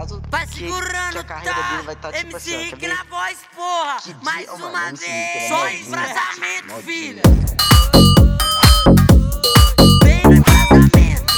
certeza vai que segurando, a carreira dele vai estar tipo MC assim, ó, Rick quer na ver? voz, porra. Que dia, Mais mano, uma MC vez. Rick, Só modinha. embrasamento, Modinha. filha. Vem no embrasamento.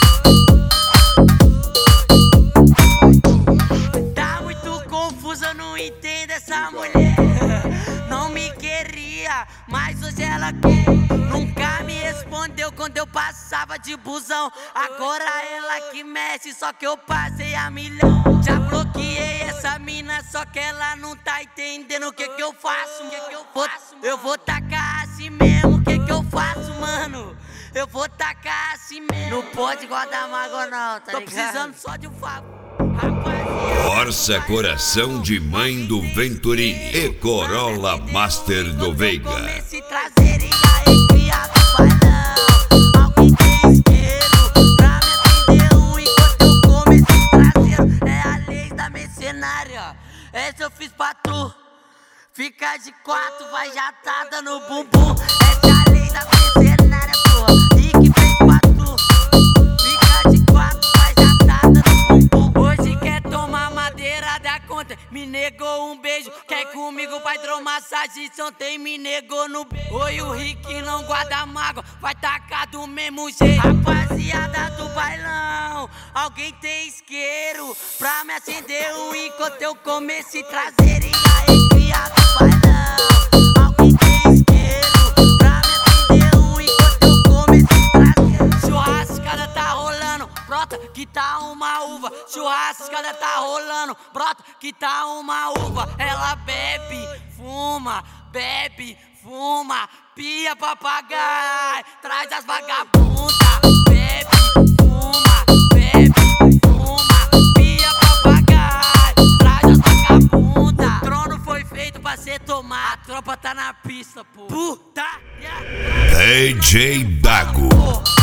Tá muito confusa, eu não entendo essa mulher. Não me queria, mas hoje ela quer. Nunca me respondeu quando eu passava de busão. Agora ela que mexe, só que eu passei a milhão. Já bloqueei essa mina, só que ela não tá entendendo o que eu faço. Eu vou tacar assim mesmo, o que eu faço, mano? Eu vou tacar assim mesmo. Não pode guardar mágoa não, tá ligado? Tô precisando só de um favor. Força Coração de Mãe do Venturini e Corolla Master do Veiga. Comece traseirinha e criado bailão. Alguém tem isqueiro pra me atender enquanto eu como esse traseiro. É a lei da mercenária, essa eu fiz pra tu. Fica de quatro, vai jatada no bumbum. Essa é a lei da mercenária, porra. Rick fez pra tu. Fica de quatro, vai jatada no bumbum. Hoje quer tomar madeira da conta, me negou um beijo. Quer comigo, vai hidromassagem, ontem me negou no beijo. Oi, o Rick não guarda mágoa, vai tacar do mesmo jeito. Rapaziada do bailão, alguém tem isqueiro pra me acender enquanto eu como esse traseirinha e criado bailão. Alguém tem isqueiro pra me acender enquanto eu como esse traseiro. Churrascada tá rolando, brota que tá uma uva. Churrascada tá rolando, brota que tá uma uva. Ela bebe, fuma, pia papagaio, traz as vagabundas. Bebe, fuma, pia papagaio, traz as vagabundas. O trono foi feito pra ser tomado, a tropa tá na pista, pô. Puta! DJ Dago.